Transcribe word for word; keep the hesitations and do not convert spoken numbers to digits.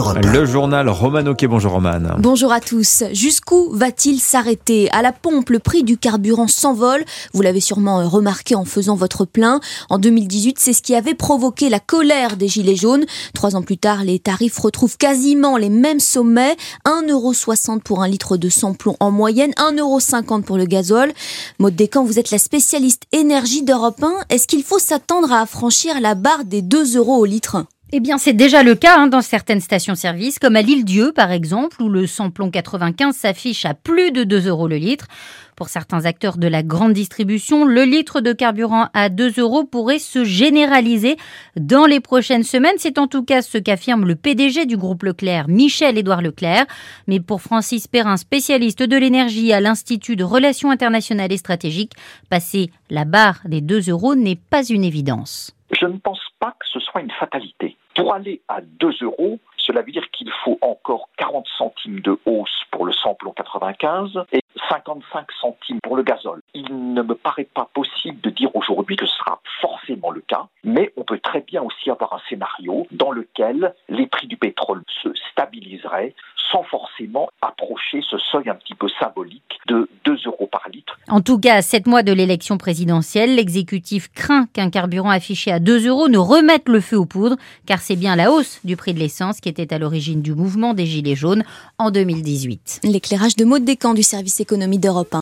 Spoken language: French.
Europe un. Le journal Roman Oquet. Bonjour Roman. Bonjour à tous. Jusqu'où va-t-il s'arrêter ? À la pompe, le prix du carburant s'envole. Vous l'avez sûrement remarqué en faisant votre plein. En deux mille dix-huit, c'est ce qui avait provoqué la colère des Gilets jaunes. Trois ans plus tard, les tarifs retrouvent quasiment les mêmes sommets. un euro soixante pour un litre de sans-plomb en moyenne, un euro cinquante pour le gazole. Maud Descamps, vous êtes la spécialiste énergie d'Europe un. Est-ce qu'il faut s'attendre à franchir la barre des deux euros au litre ? Eh bien, c'est déjà le cas hein, dans certaines stations-service, comme à l'Île-Dieu, par exemple, où le samplon quatre-vingt-quinze s'affiche à plus de deux euros le litre. Pour certains acteurs de la grande distribution, le litre de carburant à deux euros pourrait se généraliser dans les prochaines semaines. C'est en tout cas ce qu'affirme le P D G du groupe Leclerc, Michel-Édouard Leclerc. Mais pour Francis Perrin, spécialiste de l'énergie à l'Institut de Relations internationales et stratégiques, passer la barre des deux euros n'est pas une évidence. Je ne pense pas que ce soit une fatalité. Pour aller à deux euros, cela veut dire qu'il faut encore quarante centimes de hausse pour le samplon quatre-vingt-quinze et cinquante-cinq centimes pour le gazole. Il ne me paraît pas possible de dire aujourd'hui que ce sera forcément le cas, mais on peut très bien aussi avoir un scénario dans lequel les prix du pétrole se stabiliseraient sans forcément approcher ce seuil un petit peu symbolique de deux euros par litre. En tout cas, à sept mois de l'élection présidentielle, l'exécutif craint qu'un carburant affiché à deux euros ne remette le feu aux poudres, car c'est bien la hausse du prix de l'essence qui était à l'origine du mouvement des Gilets jaunes en deux mille dix-huit. L'éclairage de Maud Descamps du service économie d'Europe un.